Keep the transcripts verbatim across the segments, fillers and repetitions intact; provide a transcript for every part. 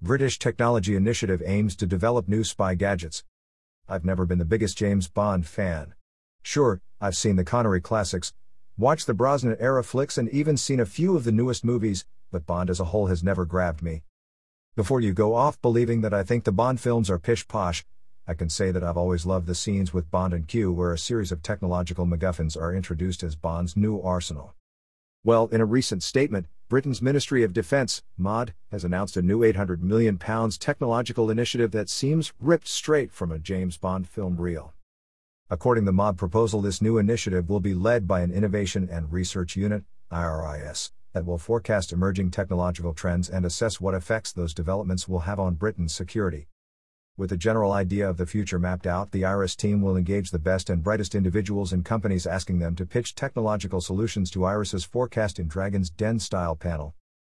British Technology Initiative aims to develop new spy gadgets. I've never been the biggest James Bond fan. Sure, I've seen the Connery classics, watched the Brosnan-era flicks and even seen a few of the newest movies, but Bond as a whole has never grabbed me. Before you go off believing that I think the Bond films are pish-posh, I can say that I've always loved the scenes with Bond and Q where a series of technological MacGuffins are introduced as Bond's new arsenal. Well, in a recent statement, Britain's Ministry of Defence, M O D, has announced a new eight hundred million pounds technological initiative that seems ripped straight from a James Bond film reel. According to the M O D proposal, this new initiative will be led by an Innovation and Research Unit, I R I S, that will forecast emerging technological trends and assess what effects those developments will have on Britain's security. With a general idea of the future mapped out, the IRIS team will engage the best and brightest individuals and companies, asking them to pitch technological solutions to IRIS's forecast in Dragon's Den-style panel.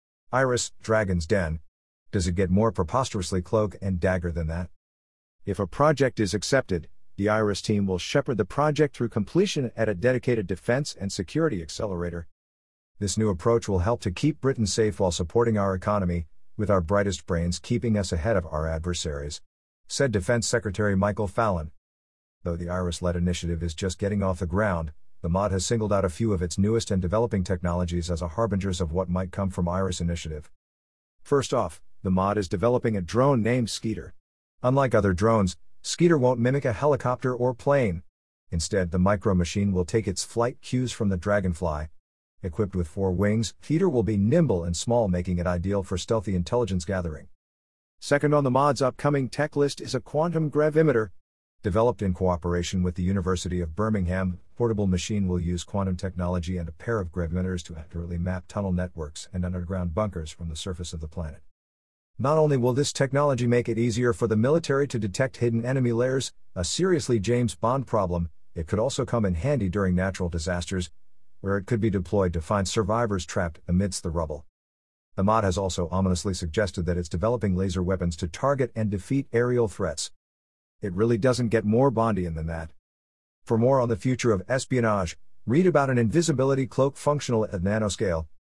IRIS, Dragon's Den. Does it get more preposterously cloak and dagger than that? If a project is accepted, the IRIS team will shepherd the project through completion at a dedicated defense and security accelerator. This new approach will help to keep Britain safe while supporting our economy, with our brightest brains keeping us ahead of our adversaries, said Defense Secretary Michael Fallon. Though the IRIS-led initiative is just getting off the ground, the M O D has singled out a few of its newest and developing technologies as a harbingers of what might come from IRIS initiative. First off, the M O D is developing a drone named Skeeter. Unlike other drones, Skeeter won't mimic a helicopter or plane. Instead, the micro machine will take its flight cues from the Dragonfly. Equipped with four wings, Skeeter will be nimble and small, making it ideal for stealthy intelligence gathering. Second on the M O D's upcoming tech list is a quantum gravimeter. Developed in cooperation with the University of Birmingham, portable machine will use quantum technology and a pair of gravimeters to accurately map tunnel networks and underground bunkers from the surface of the planet. Not only will this technology make it easier for the military to detect hidden enemy layers, a seriously James Bond problem, it could also come in handy during natural disasters, where it could be deployed to find survivors trapped amidst the rubble. The M O D has also ominously suggested that it's developing laser weapons to target and defeat aerial threats. It really doesn't get more Bondian than that. For more on the future of espionage, read about an invisibility cloak functional at nanoscale,